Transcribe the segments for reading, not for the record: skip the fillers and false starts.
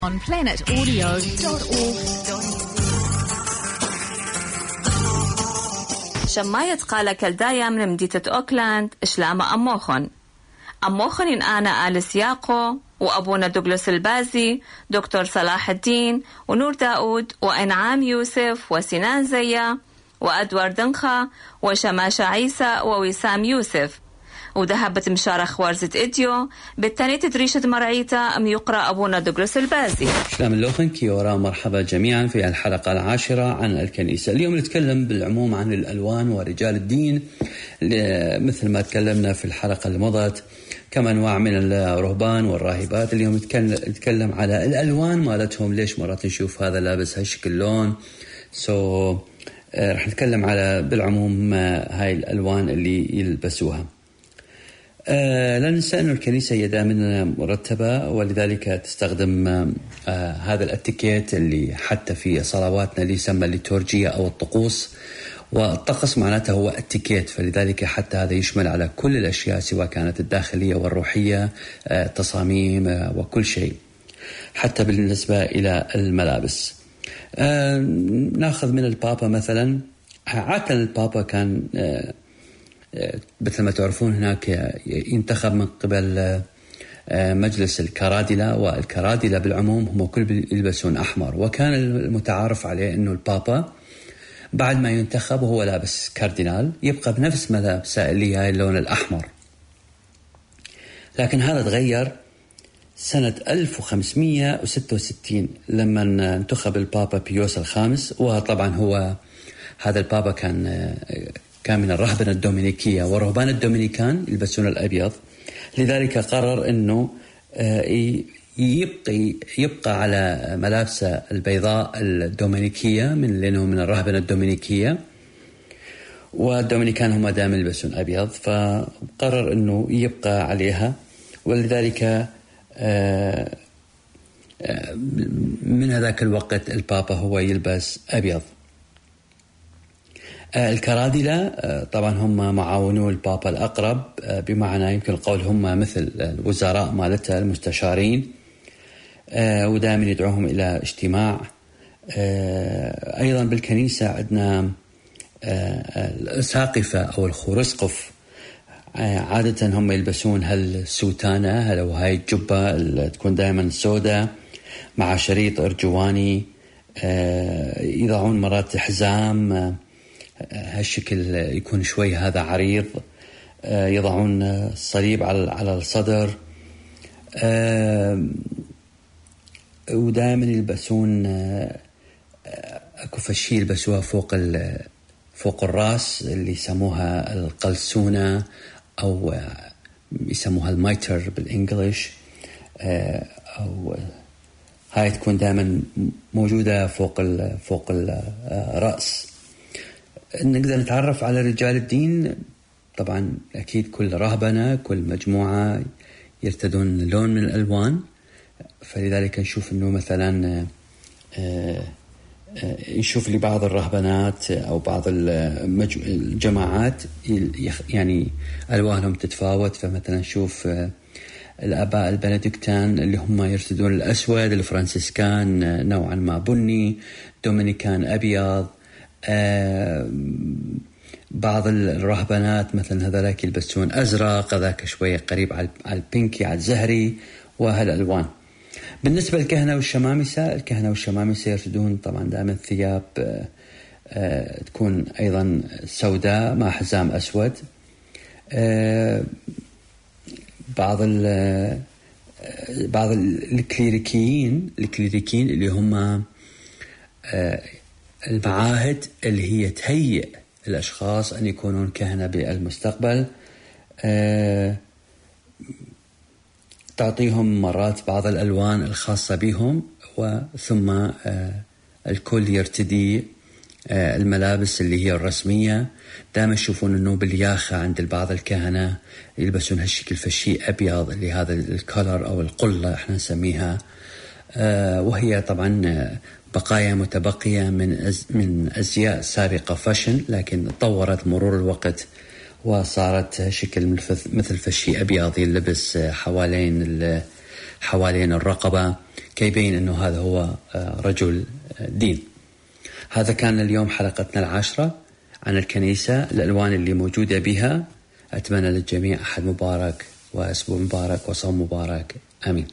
on planetaudio.org. شماية قال كالدايا من مدينة أوكلاند إشلام أموخن إن أنا آلس ياقو وأبونا دوغلاس البازي دكتور صلاح الدين ونور داود وإنعام يوسف وسنان زيا وأدوار دنخا وشماشة عيسى ووسام يوسف وذهبت مشارخ وارزة إديو بالتاني تدريشة مرعيتا أم يقرأ أبونا دوغلاس البازي. شلام اللوخن كيورا مرحبا جميعا في الحلقة 10 عن الكنيسة. اليوم نتكلم بالعموم عن الألوان ورجال الدين مثل ما تكلمنا في الحلقة اللي مضت كما أنواع من الرهبان والراهبات. اليوم نتكلم على الألوان مالتهم، ليش مرات نشوف هذا لابس هالشكل لون. رح نتكلم على بالعموم هاي الألوان اللي يلبسوها. لا ننسى أن الكنيسة هي دائما مرتبة، ولذلك تستخدم هذا الاتيكيت اللي حتى في صلواتنا اللي يسمى الليتورجية أو الطقوس، والطقس معناته هو اتيكيت، فلذلك حتى هذا يشمل على كل الأشياء سواء كانت الداخلية والروحية، تصاميم وكل شيء، حتى بالنسبة إلى الملابس. ناخذ من البابا مثلا. عادة البابا كان مثل ما تعرفون هناك ينتخب من قبل مجلس الكرادلة، والكرادلة بالعموم هم كل يلبسون أحمر، وكان المتعارف عليه أنه البابا بعد ما ينتخب وهو لابس كاردينال يبقى بنفس ملابسه اللي هي اللون الأحمر. لكن هذا تغير سنة 1566 لما انتخب البابا بيوس الخامس، وطبعا هو هذا البابا كان من الرهبنة الدومينيكية، ورهبان الدومينيكان يلبسون الأبيض، لذلك قرر أنه يبقى على ملابسه البيضاء الدومينيكية لأنه من الرهبنة الدومينيكية، والدومينيكان هم دائما يلبسون أبيض، فقرر أنه يبقى عليها، ولذلك من هذاك الوقت البابا هو يلبس أبيض. الكرادلة طبعا هم معاونو البابا الأقرب، بمعنى يمكن القول هم مثل الوزراء مالته المستشارين، ودائما يدعوهم إلى اجتماع. أيضا بالكنيسة عندنا الأساقفة أو الخرسقف، عادة هم يلبسون هالسوتانة أو هاي الجبة اللي تكون دائما سوداء مع شريط أرجواني، يضعون مرات حزام هالشكل يكون شوي هذا عريض، يضعون الصليب على الصدر، ودائما يلبسون اكو فشي يلبسوها فوق الراس اللي يسموها القلسونة أو يسموها الميتر بالإنجليش، أو هاي تكون دائما موجودة فوق الرأس. نقدر نتعرف على رجال الدين. طبعا أكيد كل رهبنة كل مجموعة يرتدون لون من الألوان، فلذلك نشوف أنه مثلا نشوف لبعض الرهبنات أو بعض الجماعات يعني ألوانهم تتفاوت. فمثلا نشوف الآباء البنديكتان اللي هم يرتدون الأسود، الفرانسيسكان نوعا ما بني، دومينيكان أبيض، بعض الرهبنات مثلا هذاك يلبسون أزرق، هذاك شوية قريب على البينكي على الزهري وهالألوان. بالنسبة للكهنة والشمامسة يرتدون طبعا دائما ثياب تكون أيضا سوداء مع حزام أسود. بعض الكليريكيين اللي هم المعاهد اللي هي تهيئ الأشخاص أن يكونون كهنة بالمستقبل، تعطيهم مرات بعض الألوان الخاصة بهم، وثم الكل يرتدي الملابس اللي هي الرسمية. دائما يشوفون أنه بالياخة عند بعض الكهنة يلبسون هالشكل فشي أبيض اللي هذا الكولر أو القلة احنا نسميها، وهي طبعا بقايا متبقية من أزياء سابقة فاشن، لكن تطورت مرور الوقت وصارت شكل مثل فشي أبيض يلبس حوالين حوالين الرقبة كي يبين أنه هذا هو رجل دين. هذا كان اليوم حلقتنا 10 عن الكنيسة، الألوان اللي موجودة بها. أتمنى للجميع أحد مبارك وأسبوع مبارك وصوم مبارك، آمين.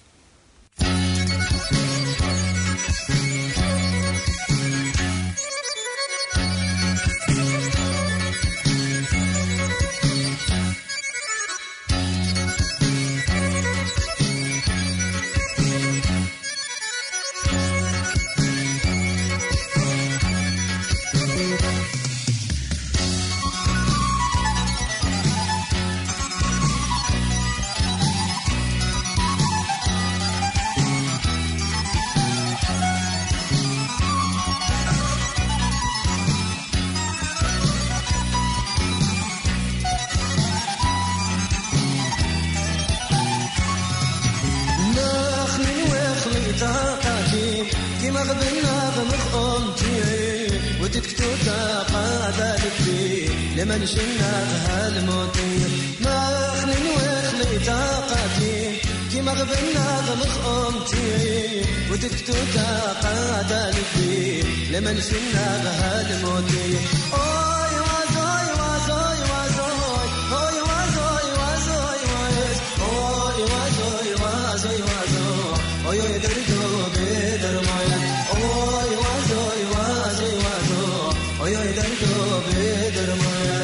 لمن شناها الموتي ما خلين وخلي طاقتي كي مغبنا غمخ أمتي ودكتو طاقة دالبي لمن شناها الموتي أوي وازوي وازوي وازوي أوي وازوي وازوي وازوي أوي وازوي وازوي وازوي أوي دردو بدر مايا أوي وازوي وازوي وازوي أوي دردو بدر مايا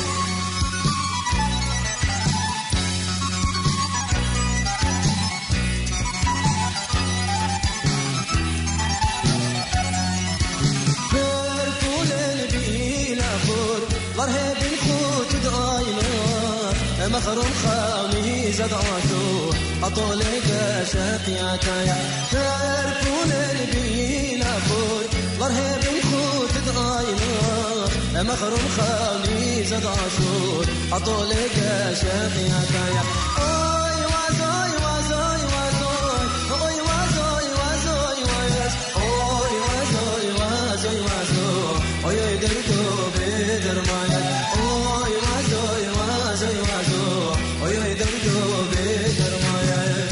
مخروم خامي زدعته أطولك شقياتايا تركون البينا فور ضرهب الخوت دعاينا مخروم خامي زدعته أطولك شقياتايا أوي وازوي وازوي وازوي أوي وازوي وازوي أوي وازوي وازوي وازوي أوي درتو بدر مايا أوي وازوي وازوي وازوي أوي درتو بدر مايا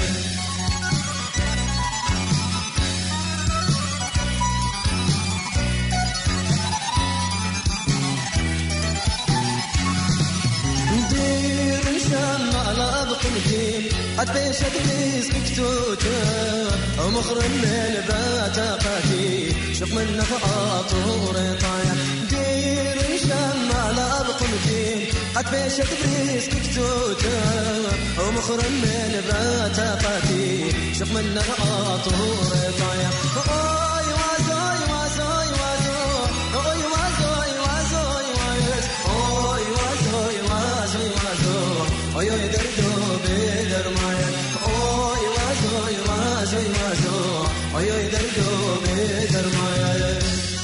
ندير نشام على بقلتي قد بيشت رزقك توتا ومخرم من باتاقاتي شوف من نفقات ورطايا ندير نشام على بقلتي قد بيشت رزقك توتا ومخرم من باتاقاتي شوف من نفقات ورطايا أوي وازوي وازوي وازوي أوي وازوي وازوي أوي وازوي وازوي وازوي أوي دردو بدر مايا أوي وازوي وازوي وازوي أوي دردو بدر مايا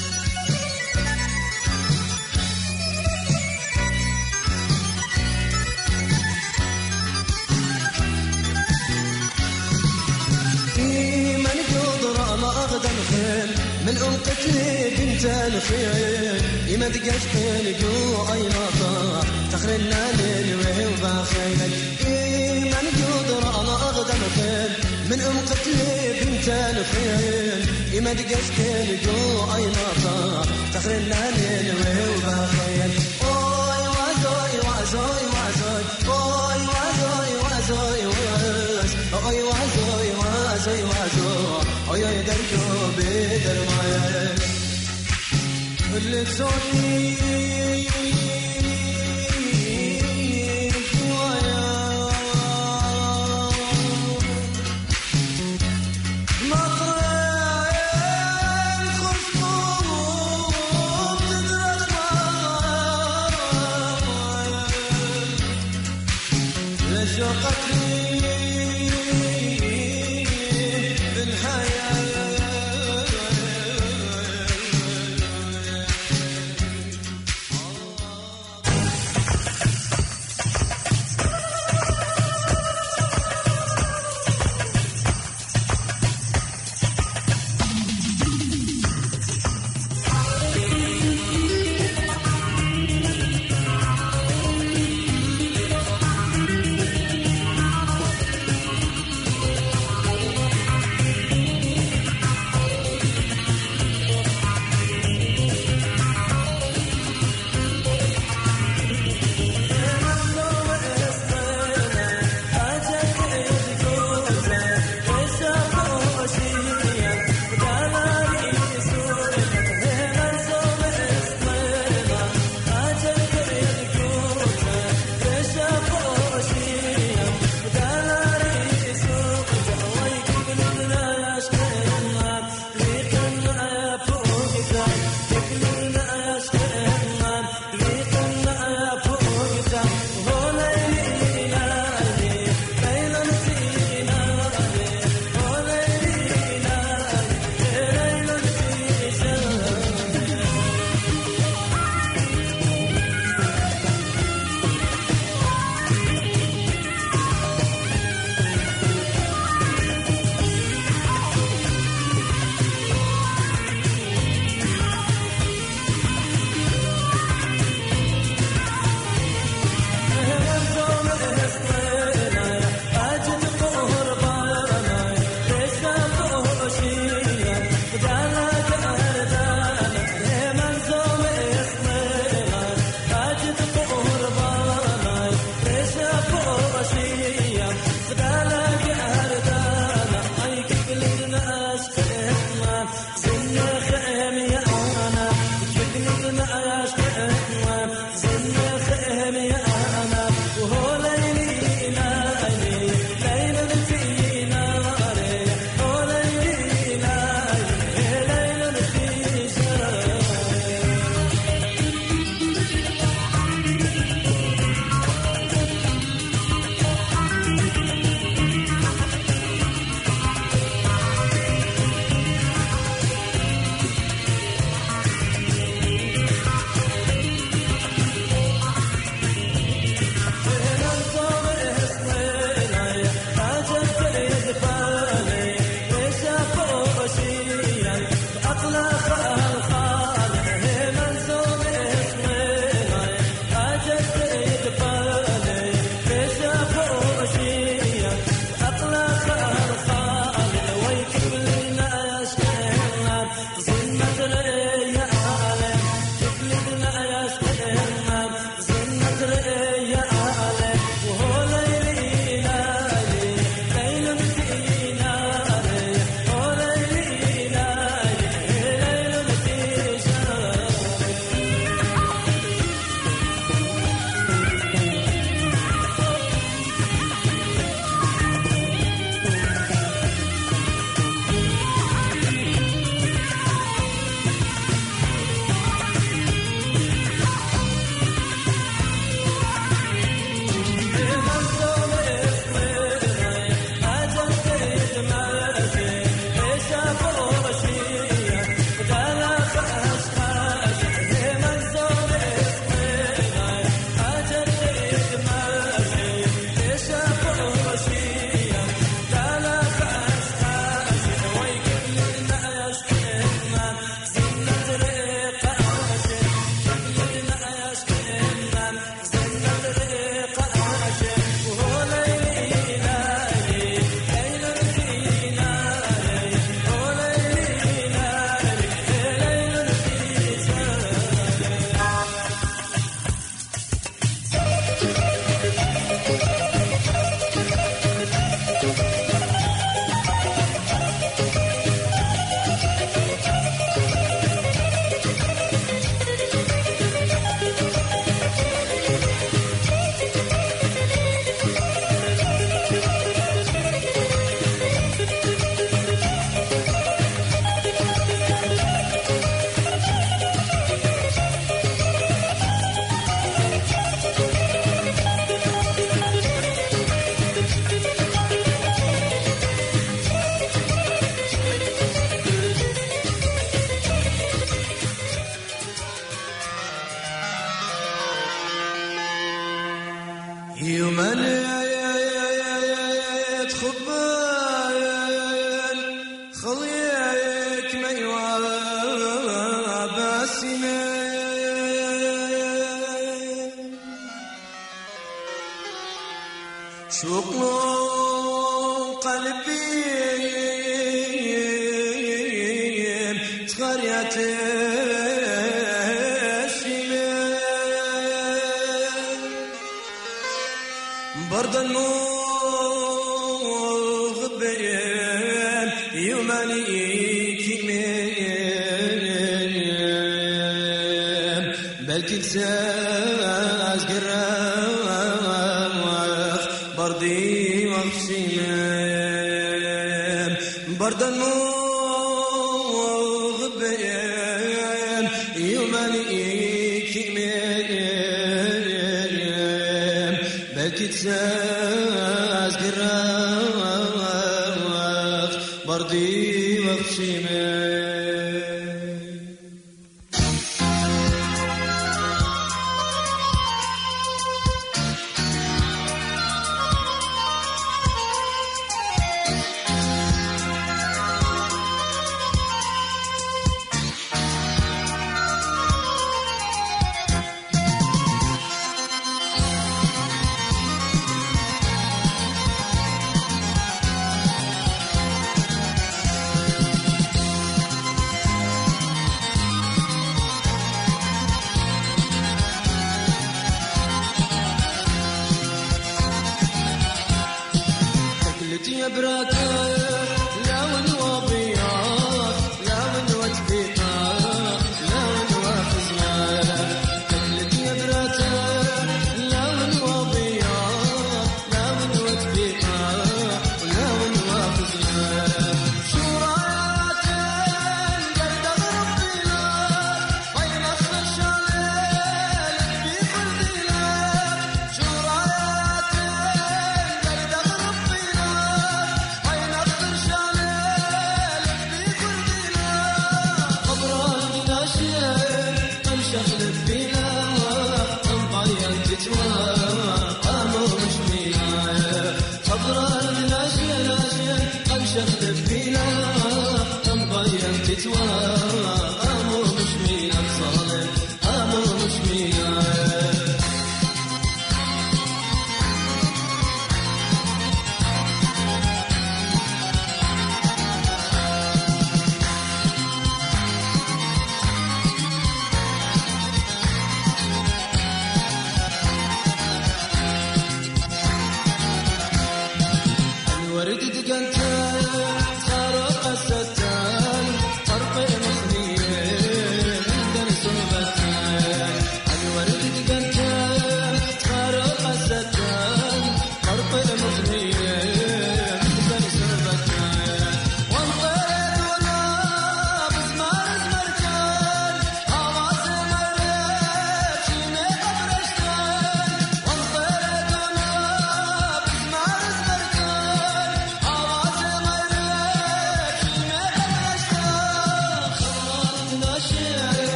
من قدر ما أقدم خيل من أم قتلي بنت الخيل يمد قشقين جو أي نطاق تخرنا للوي وباخيل من قدر ما أقدم خيل من أم قتلي بنت الخيل يمد قشقين جو أي نطاق تخرنا للوي وباخيل أوي وازوي وازوي وازوي أوي وازوي وازوي أوي وازوي وازوي وازوي أوي درجو بدر مايا اللي تزوني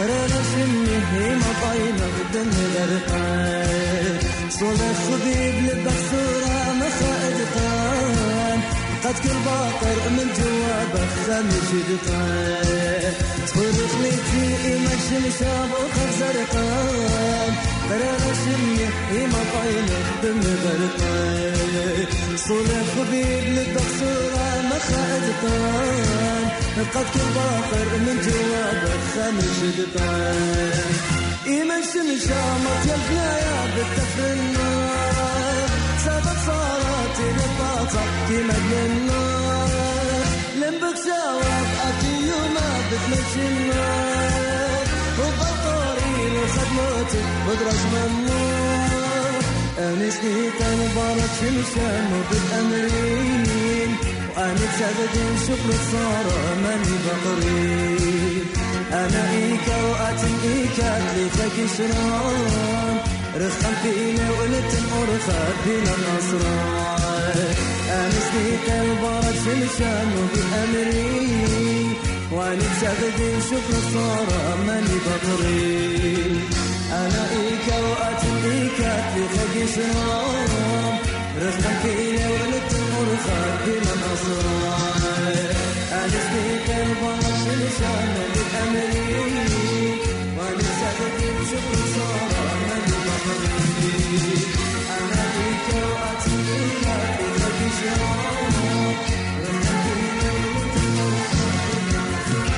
قرر شمه ما طايمة بدم غرقان صولة خبيب لبك صورة مخائد قان قد كل باطر من جوابه خمش دقان صورة خليتي مكشم شاب وخف زرقان قرر شمه ما طايمة بدم غرقان صولة خبيب لبك صورة مخائد قان قد كل باطر من جوابه خمش دقان يمشي مشامط يلفنا يا بالتفر النار سبب صارت للباطة كيما النار لنبك شاوف أكي يوما بتمشي النار وبطارين وخدمتي بدرج ممنور أنسني تنبارك شمشان وبالأمرين وأنا بسبب شكر صار ماني بقرين أنا إيكا وأتم إيكا تليفك شران رخم فينا ونتم أرخب فينا النصران أنا سنيك البارد شمشان وبالأمرين وأنا بسبب شكر صار ماني بقرين أنا إيكا وأتم إيكا تليفك شران رخم فينا ونتم أرخب فينا النصران أنا سنيك البارد شمشان وبالأمرين وأنا بسبب شكر صار ماني بقرين أنا إيكا وأتم إيكا تليفك شران رخم فينا ونتم أرخب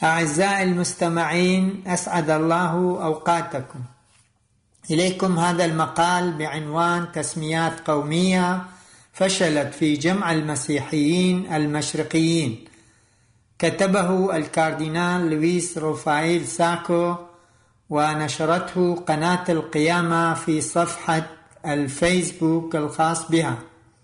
أعزائي المستمعين، أسعد الله أوقاتكم. إليكم هذا المقال بعنوان تسميات قومية فشلت في جمع المسيحيين المشرقيين، كتبه الكاردينال لويس رافائيل ساكو، ونشرته قناة القيامة في صفحة الفيسبوك الخاص بها.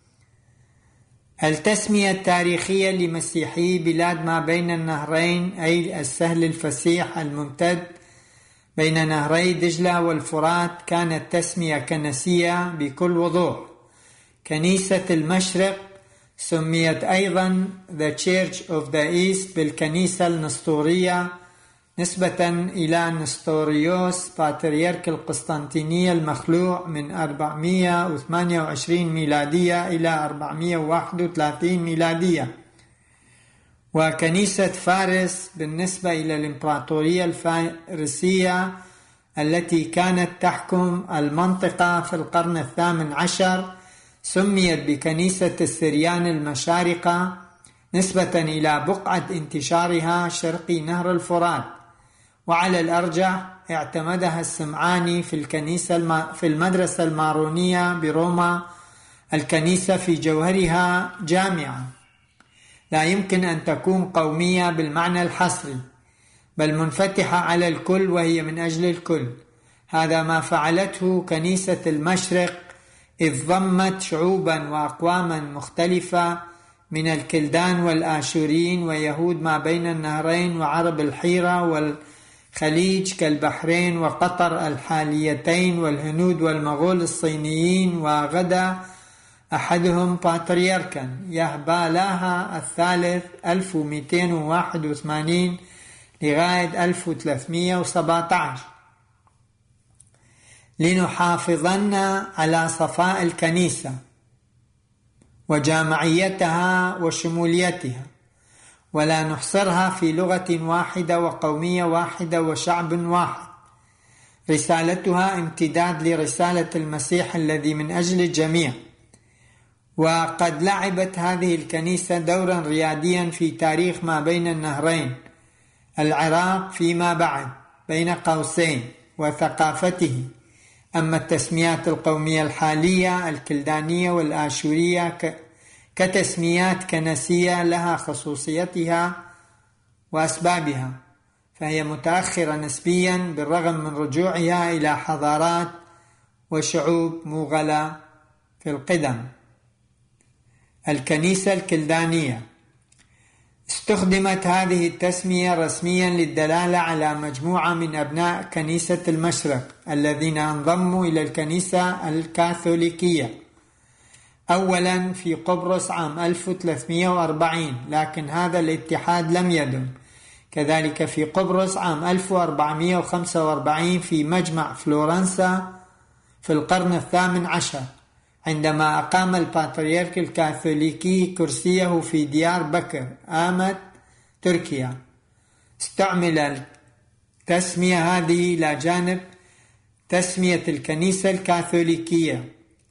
التسمية التاريخية لمسيحي بلاد ما بين النهرين، أي السهل الفسيح الممتد بين نهري دجلة والفرات، كانت تسمية كنسية بكل وضوح. كنيسة المشرق سميت أيضا The Church of the East بالكنيسة النسطورية نسبة إلى نسطوريوس بطريرك القسطنطينية المخلوع من 428 ميلادية إلى 431 ميلادية. وكنيسة فارس بالنسبة إلى الإمبراطورية الفارسية التي كانت تحكم المنطقة في القرن 18 سميت بكنيسة السريان المشارقة نسبة إلى بقعة انتشارها شرقي نهر الفرات. وعلى الأرجح اعتمدها السمعاني في المدرسة المارونية بروما، الكنيسة في جوهرها جامعة، لا يمكن أن تكون قومية بالمعنى الحصري، بل منفتحة على الكل وهي من أجل الكل. هذا ما فعلته كنيسة المشرق، إذ ضمت شعوبا وأقواما مختلفة من الكلدان والآشوريين ويهود ما بين النهرين وعرب الحيرة والخليج كالبحرين وقطر الحاليتين والهنود والمغول الصينيين، وغدا أحدهم بطريركا يهبالاها الثالث 1281 لغاية 1317. لنحافظن على صفاء الكنيسة وجامعيتها وشموليتها، ولا نحصرها في لغة واحدة وقومية واحدة وشعب واحد. رسالتها امتداد لرسالة المسيح الذي من أجل الجميع. وقد لعبت هذه الكنيسة دورا رياديا في تاريخ ما بين النهرين، العراق فيما بعد بين قوسين، وثقافته. أما التسميات القومية الحالية الكلدانية والآشورية كتسميات كنسية لها خصوصيتها وأسبابها، فهي متأخرة نسبيا بالرغم من رجوعها إلى حضارات وشعوب مغلة في القدم. الكنيسة الكلدانية استخدمت هذه التسمية رسميا للدلالة على مجموعة من أبناء كنيسة المشرق الذين انضموا إلى الكنيسة الكاثوليكية، أولا في قبرص عام 1340، لكن هذا الاتحاد لم يدم. كذلك في قبرص عام 1445 في مجمع فلورنسا في القرن 18 عندما أقام البطريرك الكاثوليكي كرسيه في ديار بكر آمت تركيا. استعمل التسمية هذه إلى جانب تسمية الكنيسة الكاثوليكية،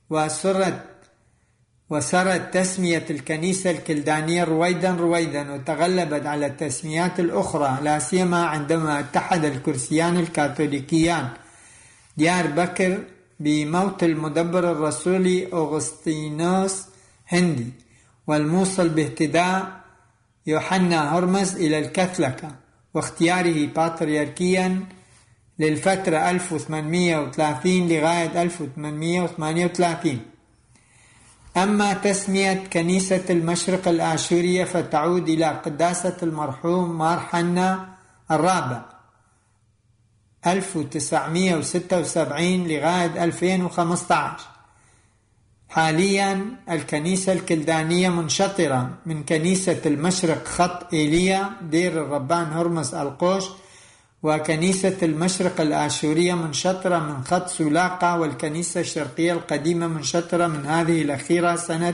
وسرت تسمية الكنيسة الكلدانية رويدا وتغلبت على التسميات الأخرى، لا سيما عندما اتحد الكرسيان الكاثوليكيان ديار بكر بموت المدبر الرسولي أغسطينوس هندي، والموصل باهتداء يوحنا هرمز إلى الكاثوليكا، واختياره بطريركيا للفترة 1830 لغاية 1838. أما تسمية كنيسة المشرق الآشورية فتعود إلى قداسة المرحوم مار حنا الرابع 1976 لغاية 2015. حاليا الكنيسة الكلدانية منشطرة من كنيسة المشرق خط إيليا دير الربان هرمز القوش، وكنيسة المشرق الآشورية منشطرة من خط سولاقة، والكنيسة الشرقية القديمة منشطرة من هذه الأخيرة سنة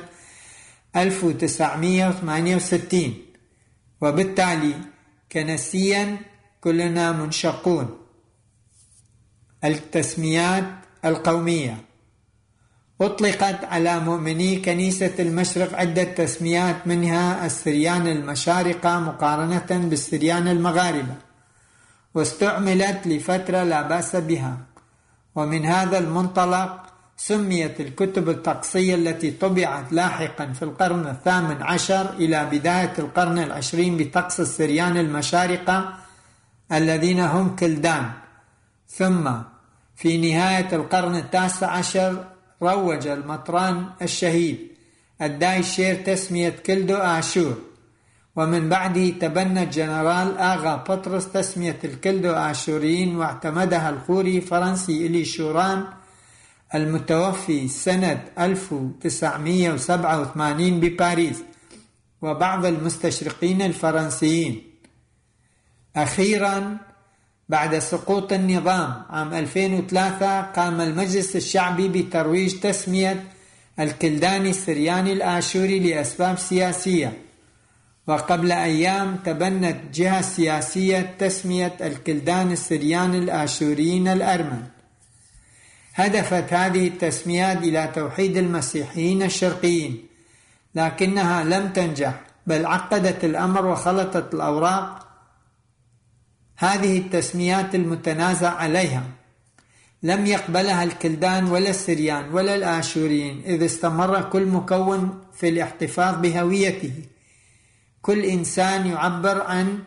1968. وبالتالي كنسيا كلنا منشقون. التسميات القومية. أطلقت على مؤمني كنيسة المشرق عدة تسميات، منها السريان المشارقة مقارنة بالسريان المغاربة، واستعملت لفترة لا بأس بها. ومن هذا المنطلق سميت الكتب الطقسية التي طبعت لاحقا في القرن 18 إلى بداية القرن 20 بطقس السريان المشارقة الذين هم كلدان. ثم في نهاية القرن 19 روج المطران الشهيد الداي شير تسمية كلدو آشور، ومن بعده تبنى الجنرال آغا بطرس تسمية الكلدو آشوريين، واعتمدها الخوري الفرنسي إلي شوران المتوفي سنة 1987 بباريس، وبعض المستشرقين الفرنسيين. أخيرا بعد سقوط النظام عام 2003 قام المجلس الشعبي بترويج تسمية الكلداني السرياني الآشوري لأسباب سياسية، وقبل أيام تبنت جهة سياسية تسمية الكلدان السريان الآشوريين الأرمن. هدفت هذه التسميات إلى توحيد المسيحيين الشرقيين، لكنها لم تنجح، بل عقدت الأمر وخلطت الأوراق. هذه التسميات المتنازع عليها لم يقبلها الكلدان ولا السريان ولا الآشوريين، إذ استمر كل مكون في الاحتفاظ بهويته. كل إنسان يعبر عن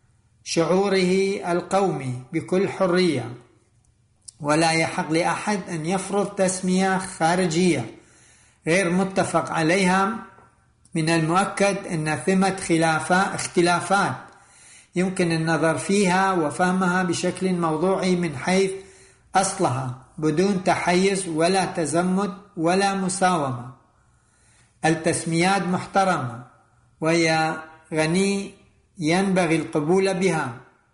شعوره القومي بكل حرية، ولا يحق لأحد أن يفرض تسمية خارجية غير متفق عليها. من المؤكد أن ثمة اختلافات يمكن النظر فيها وفهمها بشكل موضوعي من حيث أصلها بدون تحيز ولا تزمت ولا مساومة. التسميات محترمة وهي غني ينبغي القبول بها.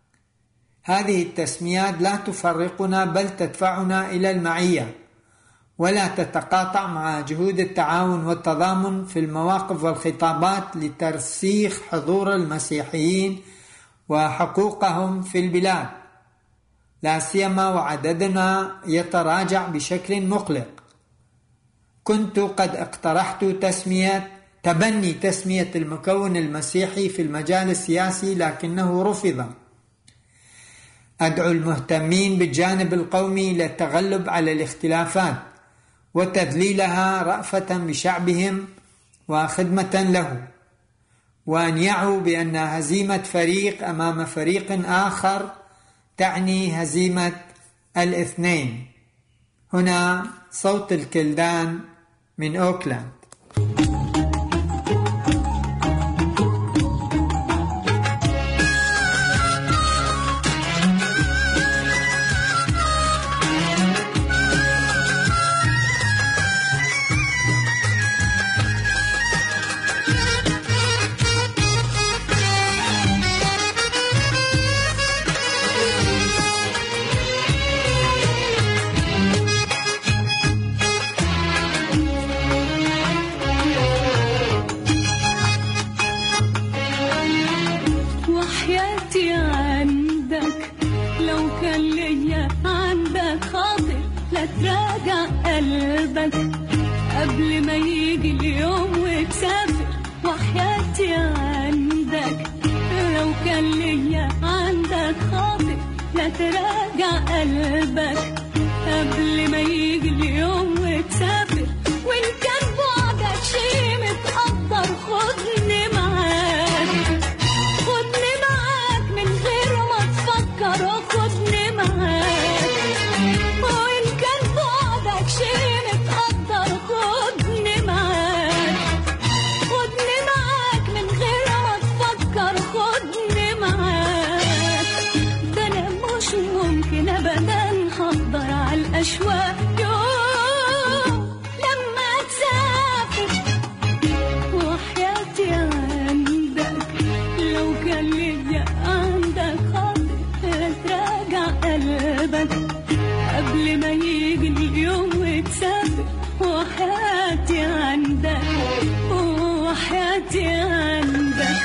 هذه التسميات لا تفرقنا بل تدفعنا إلى المعية، ولا تتقاطع مع جهود التعاون والتضامن في المواقف والخطابات لترسيخ حضور المسيحيين وحقوقهم في البلاد، لا سيما وعددنا يتراجع بشكل مقلق. كنت قد اقترحت تبني تسمية المكون المسيحي في المجال السياسي، لكنه رفض. أدعو المهتمين بالجانب القومي للتغلب على الاختلافات وتذليلها رأفة بشعبهم وخدمة له، وأن يعوا بأن هزيمة فريق أمام فريق آخر تعني هزيمة الاثنين. هنا صوت الكلدان من أوكلاند. قبل ما يجي اليوم وتسافر، وحياتي عندك لو كان ليا عندك خاطر لا تراجع قلبك قبل ما يجي اليوم وتسافر. وإن كان بعدك شي متقدر خدني معاك، خدني معاك من غير ما تفكر، خدني معاك. وإن كان بعدك شي أشواق يوم لما تسافر، وحياتي عندك لو كان ليا عندك خاطر تراجع قلبك قبل ما يجي اليوم وتسافر. وحياتي عندك، وحياتي عندك.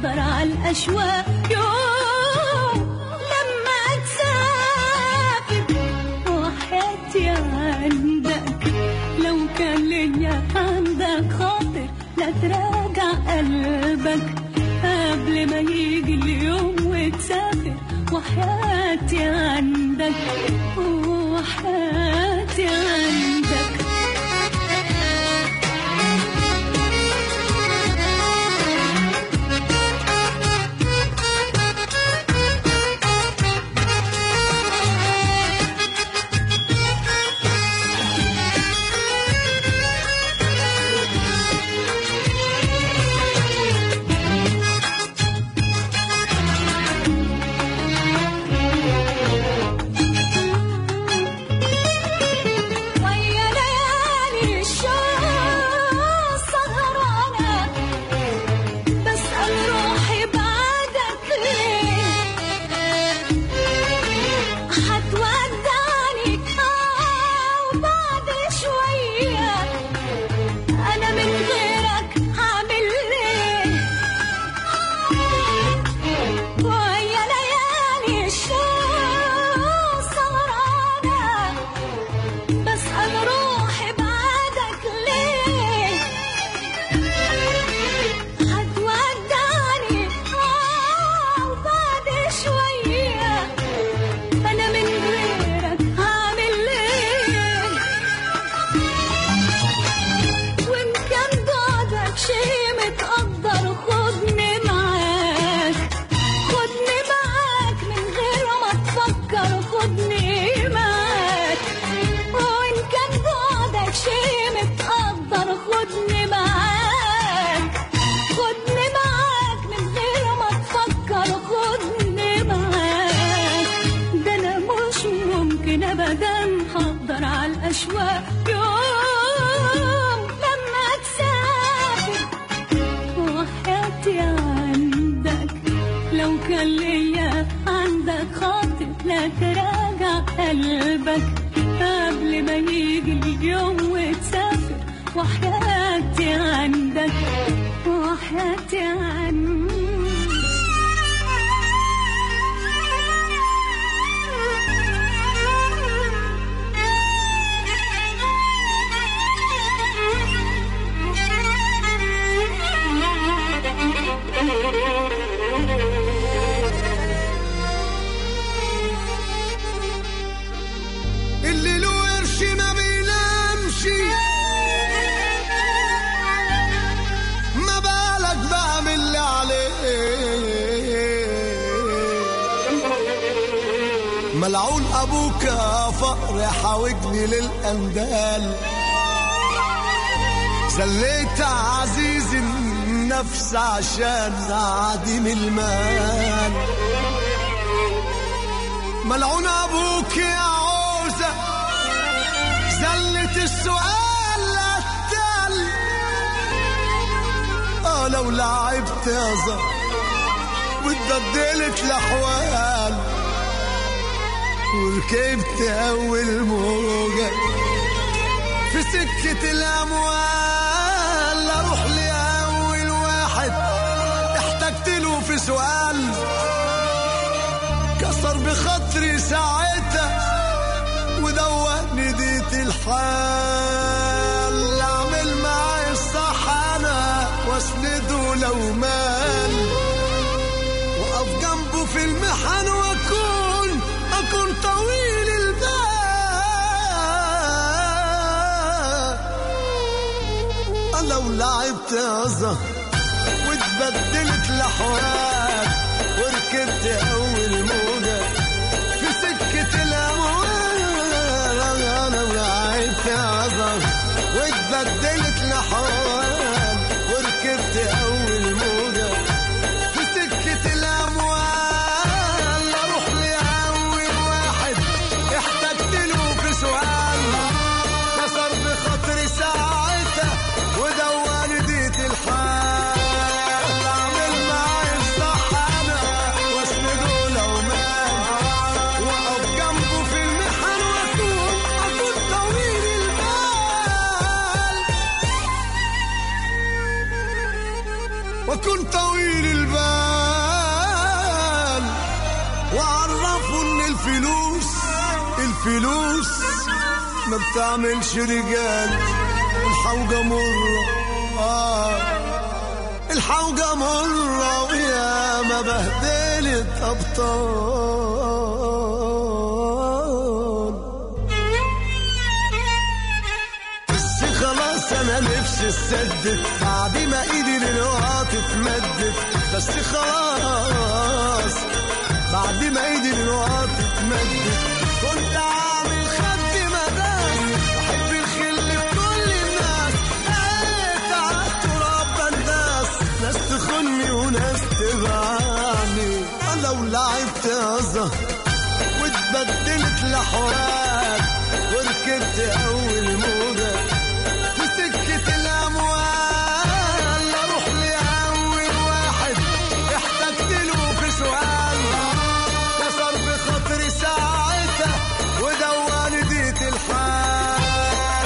حاضر على الأشواق يوم لما تسافر وحياتي عندك لو كان ليا عندك خاطر لا تراجع قلبك قبل ما يجي اليوم وتسافر وحياتي عندك وحياتي عندك يوم لما تسافر وحياتي عندك لو كان ليا عندك خاطر لا تراجع قلبك قبل ما يجي اليوم وتسافر وحياتي عندك وحياتي عندك اللي له قرش ما بينامش ما بالك بعمل اللي عليه ملعون ابوك يا فقر حاوجني للاندال زليت عزيز النفس عشان عديم المال ملعون ابوك يا عوزة زلت السؤال للتل لو لعبت يا زهر واتبدلت الاحوال وركبت اول موجة في سكة الاموال اروح لاول واحد احتجت له في سؤال كسر بخاطري ساعتها ودوقني ديت الحال اعمل معي الصح انا واسنده لو مال واقف جنبه في المحن واكون طويل البال لو لعبت يا زهر واتبدلت الاحوال وركبت اول موجة في سكة الاموال لو لعبت يا زهر واتبدلت الاحوال وركبت اول موجة في سكة الاموال اروح لاول واحد احتجت له في سؤال كسر بخاطري ساعتها ودواني ديت الحال اعمل معي الصح انا واسنده لو مال واقف جنبه في المحن واكون طويل البال واكون طويل البال الفلوس ما بتعملش رجال، والحوجة مرة الحوجة مرة ويا ما بهدلت أبطال. بس خلاص أنا نفسي السدد بعد ما إيدي للوقت اتمدت. بس خلاص بعد ما إيدي للوقت اتمدت. كنت عامل خد مداس بحب الخل في كل الناس. تعبت ورب الناس، ناس تخني وناس تبعني. لو لعبت أزهر واتبدلت لحوار وركبت أول موجة في سكة الأموال، أروح لأول واحد احتجت له في سؤال. كسر بخاطري ساعتها ودواني ديت الحال.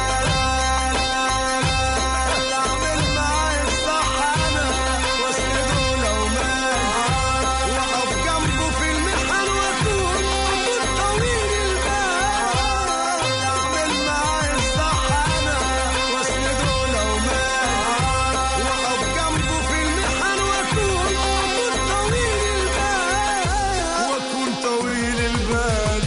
أعمل معي الصح أنا واسنده لو مات، وأقف جنبه في المحن وأكون طويل البال. أعمل معي الصح أنا واسنده لو مات، وأقف جنبه في المحن وأكون طويل البال. وأكون طويل البال.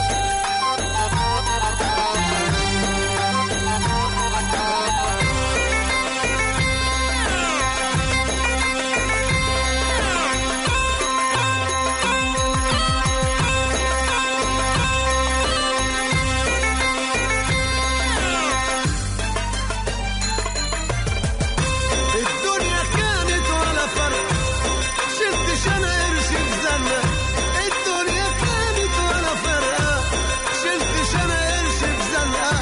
الدنيا كانت ولا فرق، شلتش انا قرش في زنة. الدنيا كانت ولا فرقة، شلتش انا قرش في زنقة.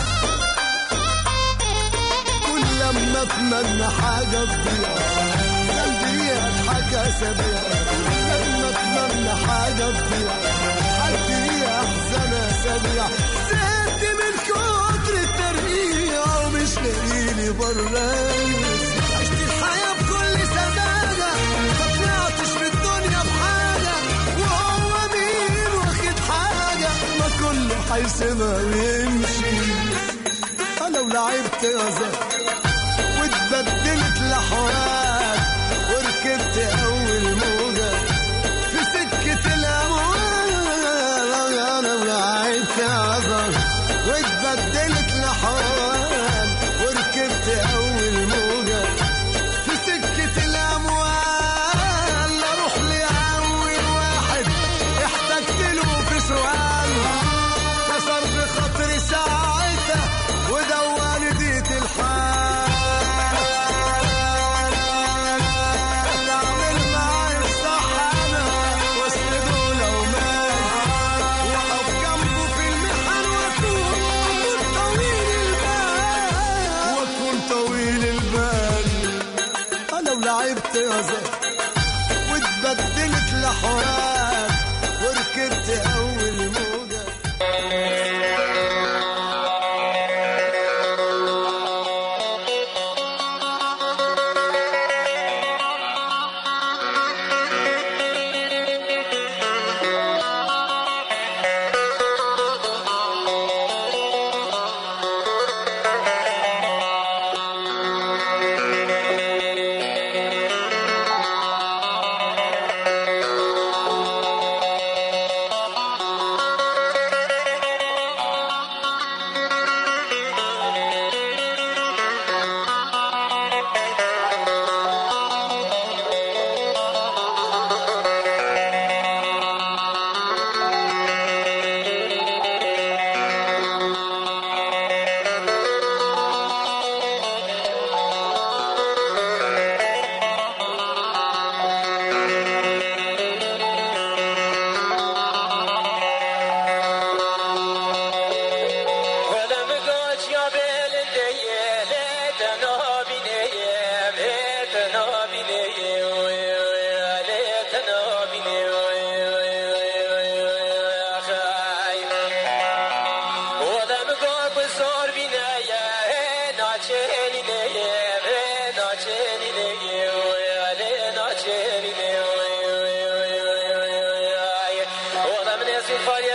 كل لما اتمنى حاجة تضيع قلبي يضحك اسابيع. لما اتمنى حاجة تضيع قلبي يحزن اسابيع. زهقت من كتر الترقيع ومش لاقيلي برانس. عشت الحياة بكل سذاجة، ما طلعتش في الدنيا بحاجة. وهو مين واخد حاجة؟ ما كله هيسيبها ويمشي. لو لعبت غزال واتبدلت لحوار وركبت أول موجة في سكة الأموال. لو لعبت غزال واتبدلت لحوار وركبت أول موجة في سكة الأموال، أروح لأول واحد احتجت له في سؤال. كسر بخاطري ساعتها ودواني ديت الحال. أعمل معي الصح أنا واسنده لو مات، وأقف جنبه في المحن وأكون طويل البال. وأكون طويل البال. لو لعبت غزال واتبدلت لحوار وركبت أول موجة.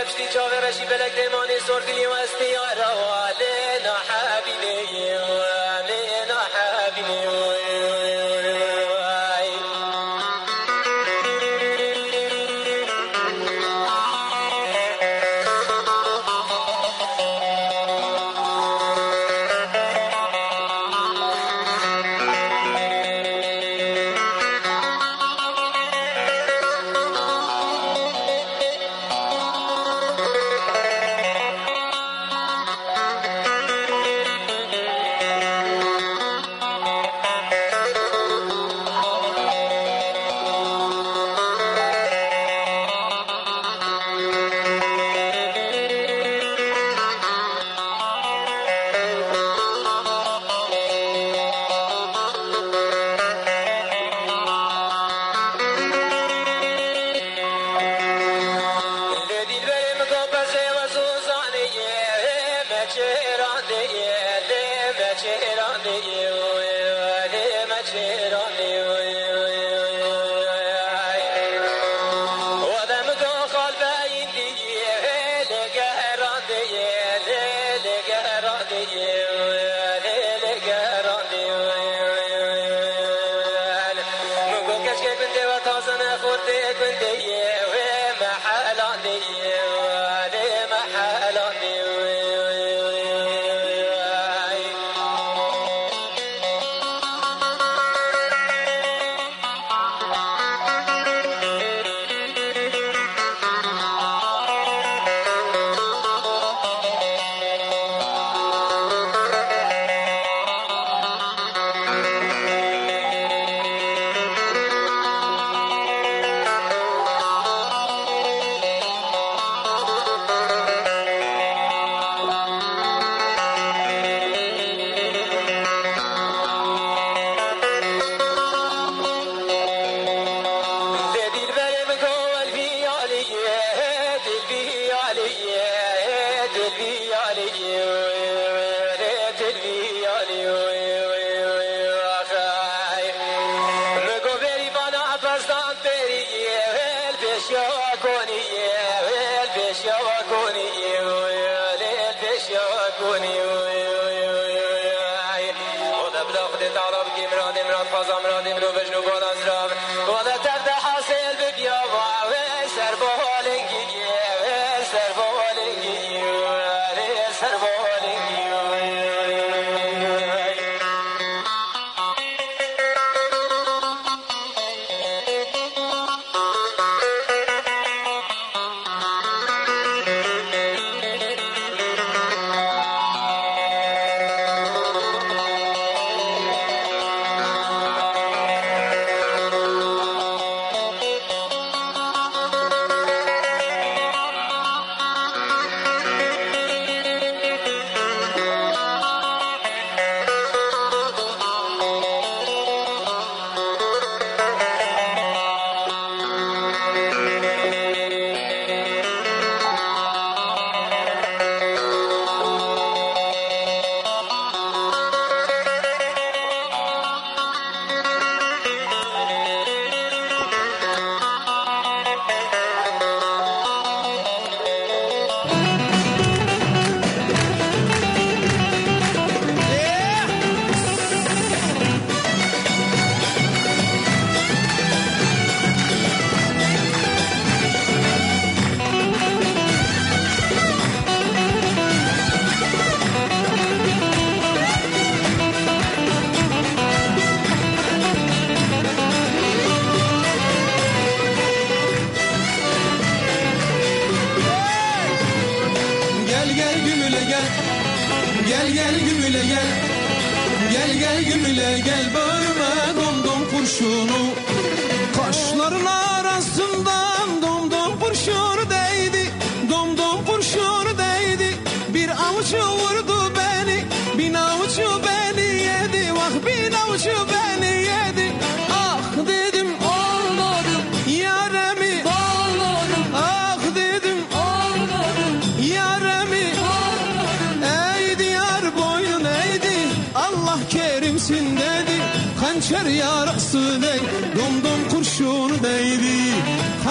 بشتی چاورشی بلک دیمانی سردی و استیارا لینا حبیبی لینا حبیبی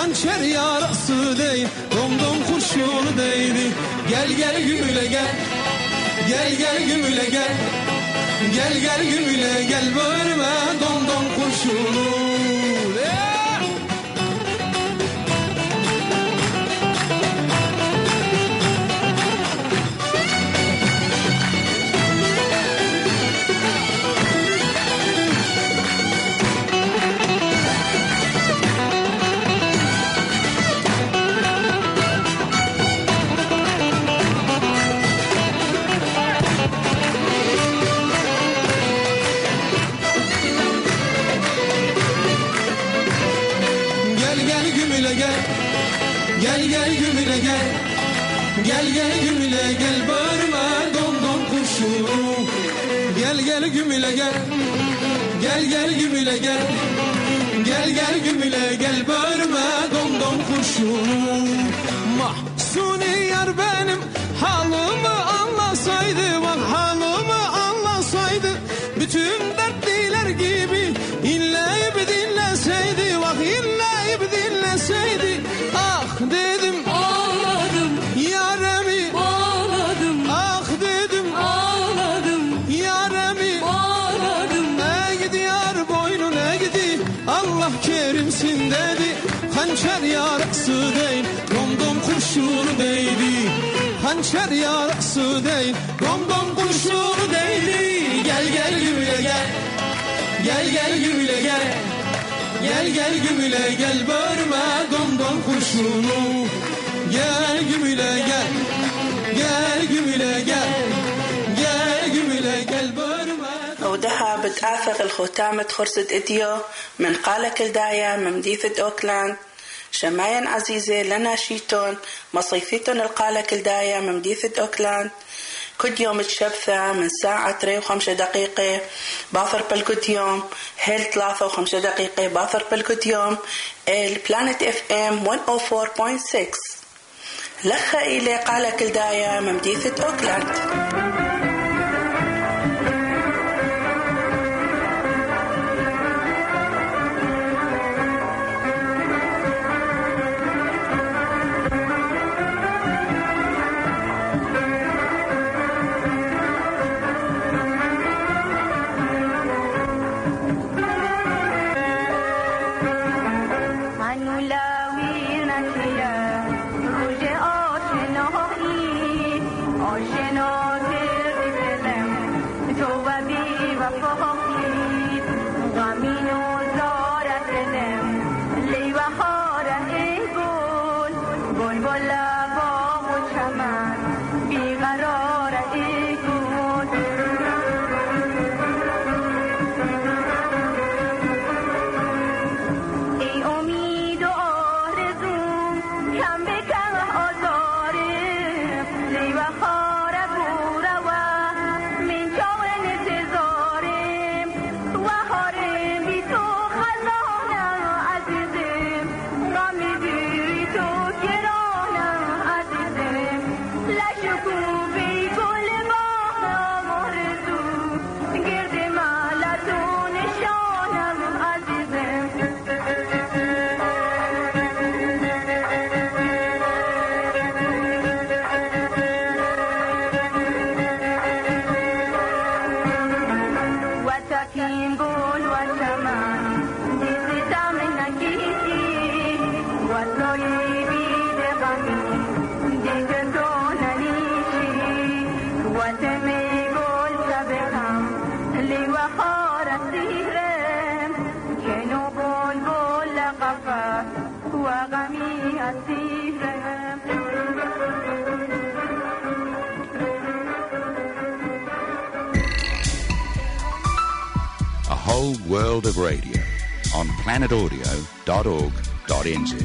hançer yarası değil, domdom kurşunu değdi. Gel gel gümüle gel, gel gel gümüle gel, gel gel gümüle gel, bölme domdom kurşunu. Gel gel gümüle gel, gel gel gümüle gel, bağırma domdom kurşunu. Gel gel gümüle gel, gel gel gümüle gel, gel gel gümüle gel, bağırma domdom kurşunu. Mahsuni yar benim halımı anlasaydı, bak halımı anlasaydı, bütün dertliler gibi inleyip dinleseydi, bak inleyip dinleseydi. Ah dedim ağladım, yaremi bağladım. Ah dedim ağladım, yaremi bağladım. Ne gidi yar boynu ne gidi, Allah kerimsin dedi. Hançer yarası değil, domdom kurşunu değdi. Hançer yarası değil, domdom kurşunu değdi. Gel gel gümüle gel, gel gel gümüle gel, gel gel gümüle gel, bağırma domdom kurşunu. Gel gümüle gel, gel gümüle gel, gel gümüle gel, bağırma. ودها بتآفق الختامة خرصة إديو من قالة كلدايا ممديثة أوكلاند. شمايا عزيزة لنا شيتون مصيفيتون القالة كلدايا ممديثة أوكلاند. كل يوم الشبثة من ساعة 3:05 دقيقة باثر بالكل يوم، هيل 3:05 دقيقة باثر بالكل يوم، البلانت FM 104.6. لخا إلي قالة كلدايا ممديثة أوكلاند. A whole world of radio on planetaudio.org.nz.